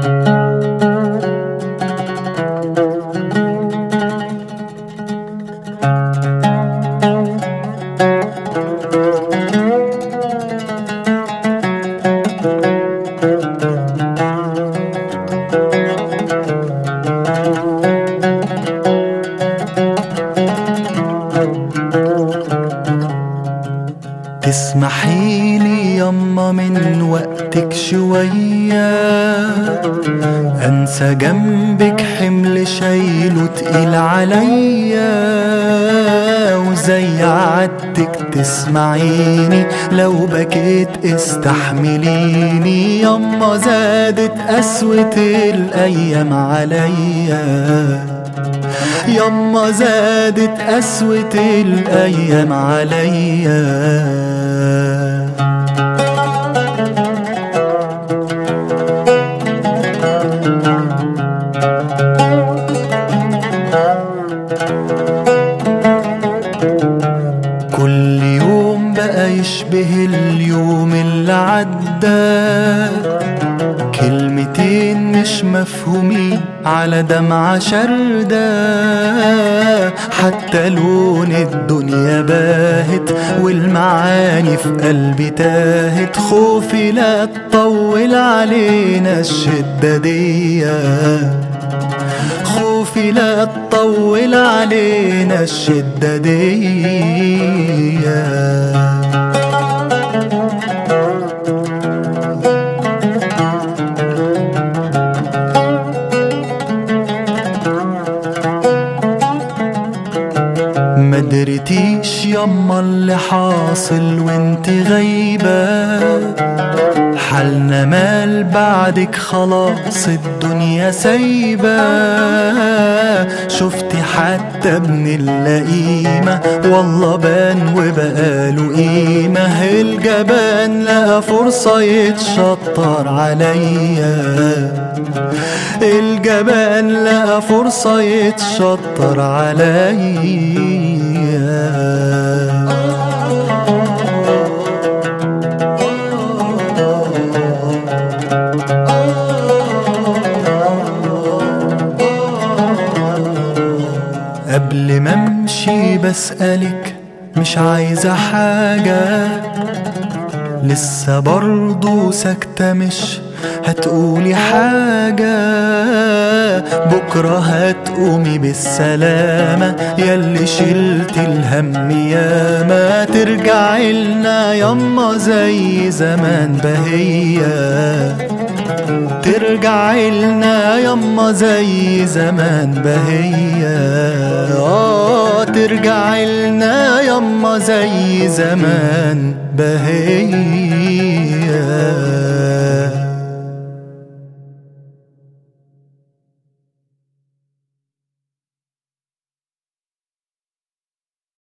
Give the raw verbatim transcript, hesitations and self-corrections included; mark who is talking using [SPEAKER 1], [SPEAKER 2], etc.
[SPEAKER 1] تسمحيلي يما من وقتك شوية أنسى جنبك حمل شايله تقيل عليا، وزي عادتك تسمعيني لو بكيت استحمليني، يما زادت قسوة الأيام عليا، يما زادت قسوة الأيام عليا. كل يوم بقى يشبه اليوم اللي عدى، كلمتين مش مفهومين على دمعة شردة، حتى لون الدنيا باهت والمعاني في قلبي تاهت، خوفي لا تطول علينا الشدة دي، خوفي لا تطول علينا الشدة دي. مدرتيش يما اللي حاصل وانت غايبة، حالنا مال بعدك خلاص الدنيا سايبة، شفتي حتى ابن اللئيمة والله بان وبقاله قيمة، الجبان لقى فرصة يتشطر عليا، الجبان لقى فرصة يتشطر عليا. قبل ما امشي بسألك مش عايزة حاجة، لسه برضو ساكتة مش هتقولي حاجة، بكرة هتقومي بالسلامة ياللي شلت الهم ياما، ترجعي لنا يما زي زمان بهية، ترجعي لنا يما زي زمان بهية، آه ترجعي لنا يما زي زمان بهية.